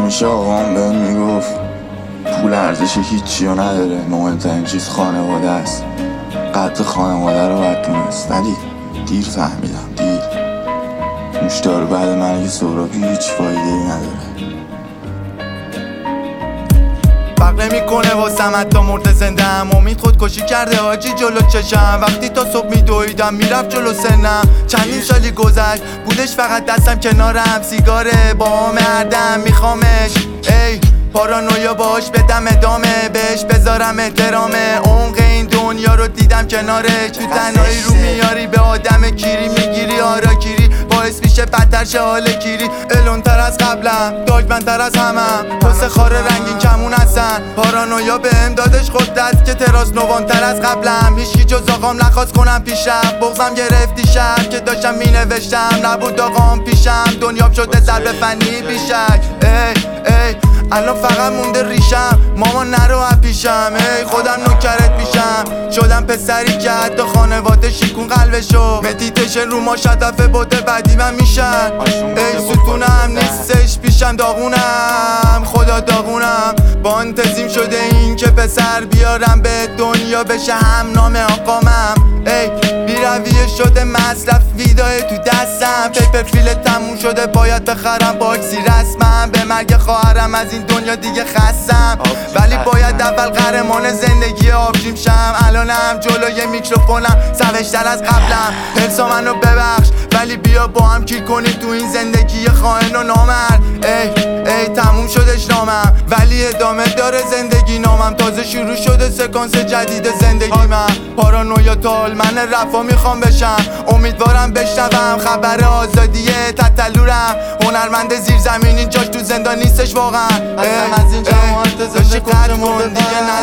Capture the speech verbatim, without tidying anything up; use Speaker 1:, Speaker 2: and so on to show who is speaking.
Speaker 1: همیشه آقام بهم میگفت پول ارزش هیچی رو نداره، مهمترین چیز خانواده است. قدر خانواده رو باید دونست، ولی دیر فهمیدم، دیر. نوشدار بعد مرگ سهرابی هیچ فایده ای نداره.
Speaker 2: فرق نمیکنه واسم حتی مرد زنده ام. امید خودکشی کرده حاجی جلو چشم. وقتی تا صبح میدویدم میرفت جلو سنم. چندین سالی گذشت بودش فقط دستم کنارم. سیگاره با هم هردم میخوامش، ای پارانویا باش بدم ادامه، بهش بذارم احترامه. عمق این دنیا رو دیدم کنارش. تو تنهایی رو میاری به آدم کیری میگیری آراگیری، باعث میشه بدتر شه حال گیری. الونتر از قبلم، داگمنتر از همم، پس خاره رنگین کمون هستن. پارانویا بهم دادش قدرت که تراس نوانتر از قبلم. هیچکی جز آقام نخواست کنم پیشم. بغضم گرفتی شب که داشتم مینوشتم، نبود آقام پیشم. دنیام شده ضرب فنی بیشک. ای ای الان فقط مونده ریشم، ماما نرو از پیشم. ای خودم نوکرت میشم، شدم پسری که حتی خانواده شیکون قلبشو. مدیتیشن رو ما هدف بوده بعدی من میشن. ای ستونم نیستش پیشم، داغونم خدا داغونم. با انتظیم شده این که پسر بیارم به دنیا بشه هم نام آقامم. ای بیرویه شده مصرف ویدای تو دستم. پیپر فیل تموم شده باید بخرم باکسی رسمم. به مرگ خواهرم از این دنیا دیگه خستم، ولی باید اول قهرمان زندگی آبجیم شم. الانم جلوی میکروفونم سوشتر از قبلم. حرصا منو ببخش ولی بیا با هم کیر کنیم تو این زندگی خائن و نامرد. ای ای تموم شدش نامم ولی ادامه داره زندگی نامم. تازه شروع شده سکانس جدید زندگی من. پارانویا تال من رفا میخوام بشم، امیدوارم بشنوم خبر آزادیه تتلورم. هنرمند زیر زمین اینجاش تو زندان نیستش واقعا.
Speaker 3: از این جماعت زنده کن دیگه